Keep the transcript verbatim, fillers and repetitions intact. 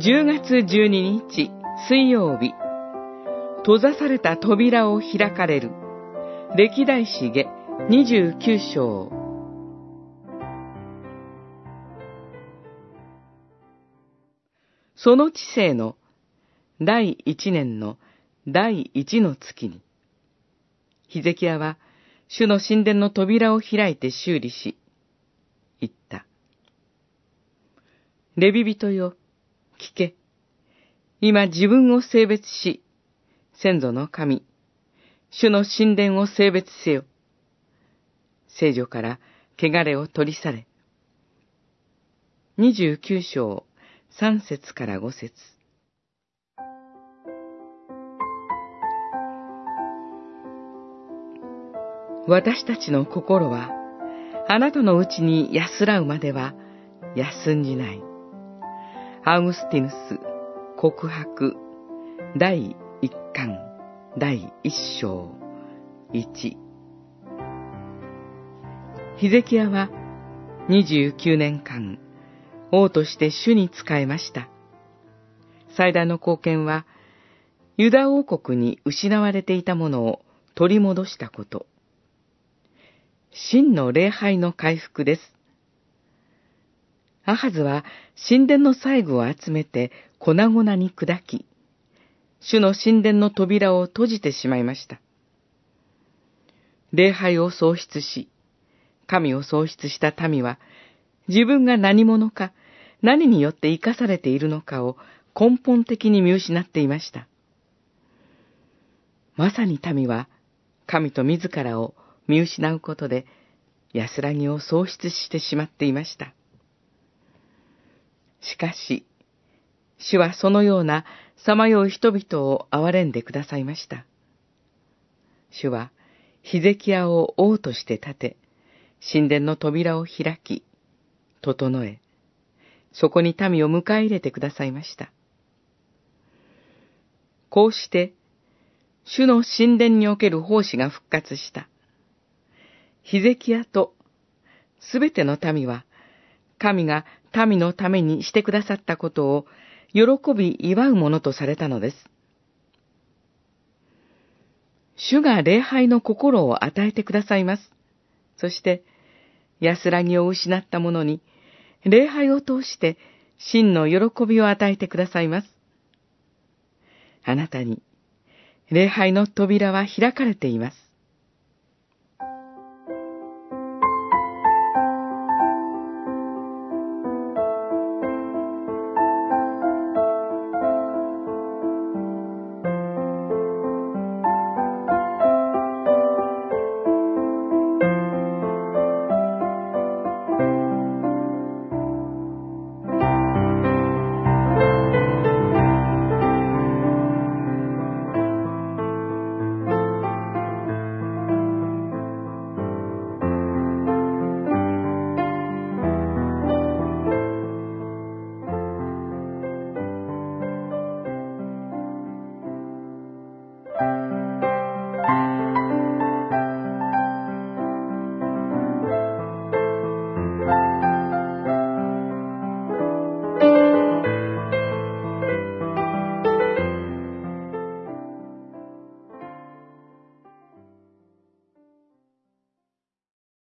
じゅうがつじゅうににち水曜日、閉ざされた扉を開かれる。歴代史下にじゅうきゅう章。その治世の第一年の第一の月に、ヒゼキヤは主の神殿の扉を開いて修理し、言った。レビ人よ、聞け。今自分を性別し、先祖の神、主の神殿を性別せよ。聖女から汚れを取り去れ。にじゅうきゅう章さん節からご節。私たちの心はあなたのうちに安らうまでは休んじない。アウグスティヌス告白第一巻第一章一。ヒゼキヤはにじゅうきゅうねんかん王として主に仕えました。最大の貢献はユダ王国に失われていたものを取り戻したこと。真の礼拝の回復です。アハズは神殿の細具を集めて粉々に砕き、主の神殿の扉を閉じてしまいました。礼拝を喪失し、神を喪失した民は、自分が何者か、何によって生かされているのかを根本的に見失っていました。まさに民は、神と自らを見失うことで、安らぎを喪失してしまっていました。しかし、主はそのようなさまよう人々を憐れんでくださいました。主は、ヒゼキヤを王として立て、神殿の扉を開き、整え、そこに民を迎え入れてくださいました。こうして、主の神殿における奉仕が復活した。ヒゼキヤとすべての民は、神が民のためにしてくださったことを喜び祝うものとされたのです。主が礼拝の心を与えてくださいます。そして、安らぎを失った者に、礼拝を通して真の喜びを与えてくださいます。あなたに、礼拝の扉は開かれています。